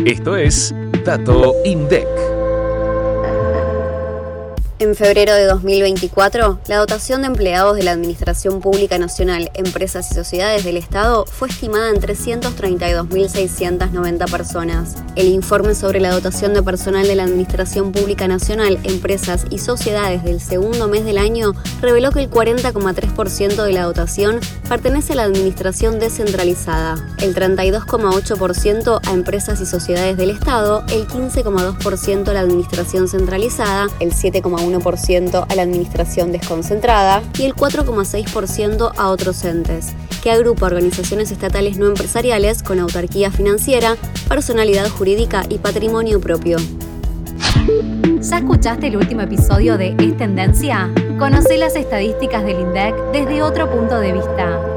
Esto es Dato INDEC. En febrero de 2024, la dotación de empleados de la Administración Pública Nacional, Empresas y Sociedades del Estado fue estimada en 332.690 personas. El informe sobre la dotación de personal de la Administración Pública Nacional, Empresas y Sociedades del segundo mes del año reveló que el 40,3% de la dotación pertenece a la Administración descentralizada, el 32,8% a Empresas y Sociedades del Estado, el 15,2% a la Administración centralizada, el 7,1% a la administración desconcentrada y el 4,6% a otros entes, que agrupa organizaciones estatales no empresariales con autarquía financiera, personalidad jurídica y patrimonio propio. ¿Ya escuchaste el último episodio de Es Tendencia? Conoce las estadísticas del INDEC desde otro punto de vista.